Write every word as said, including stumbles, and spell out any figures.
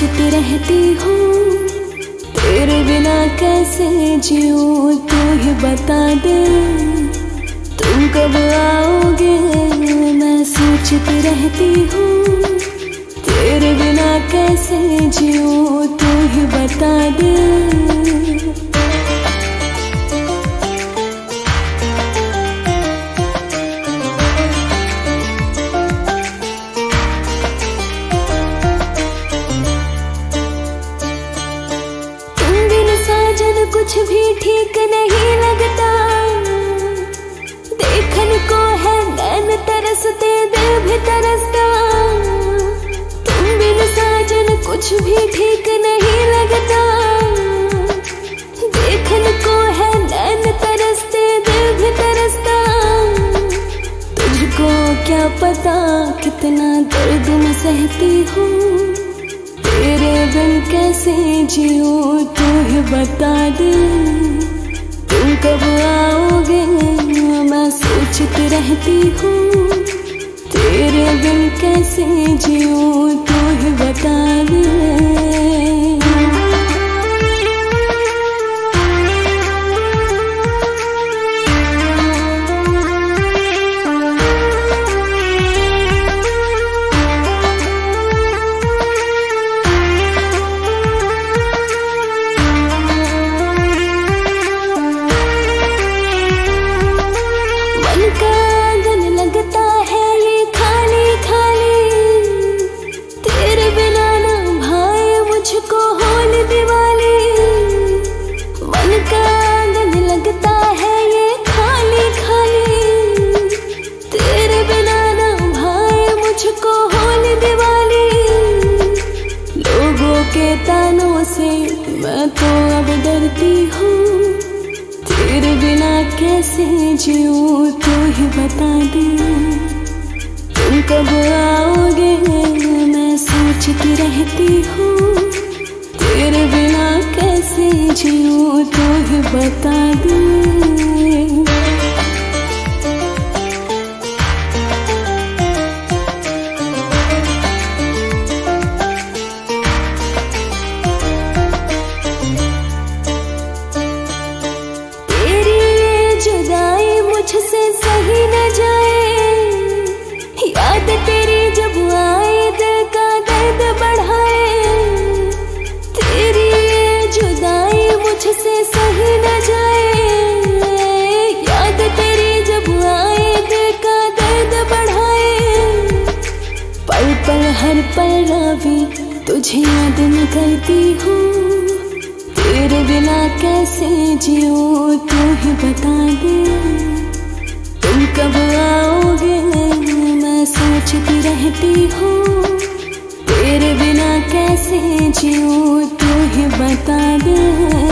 सोचती रहती हूँ, तेरे बिना कैसे जीऊँ तू ही बता दे। तुम कब आओगे मैं सोचती रहती हूँ, तेरे बिना कैसे जीऊँ तू ही बता दे। कुछ भी ठीक नहीं लगता, देखन को है नैन तरसते दिल भी तरसता। तुम बिन साजन कुछ भी ठीक नहीं लगता, देखन को है नैन तरसते दिल भी तरसता। तुझको क्या पता कितना दर्द मैं सहती हूँ, तेरे बिन कैसे जीऊँ तू ही बता दे। तुम कब आओगे मैं सोचती रहती हूँ, तेरे बिन कैसे जीऊँ तू ही बता दे। के तानों से मैं तो अब डरती हूँ, तेरे बिना कैसे जीऊँ तू ही बता दे। तुम कब आओगे मैं सोचती रहती हूँ, तेरे बिना कैसे जीऊँ तू ही बता दे। मुझसे सही न जाए, याद तेरी जब आए दिल का दर्द बढ़ाए। तेरी ये जुदाई मुझसे सही न जाए, याद तेरी जब आए दिल का दर्द बढ़ाए। पल पल हर पल रावी तुझे याद में करती हूँ, तेरे बिना कैसे जीऊँ तू ही बता दे। तुम कब आओगे मैं सोचती रहती हूँ, तेरे बिना कैसे जीऊँ तू ही बता दे।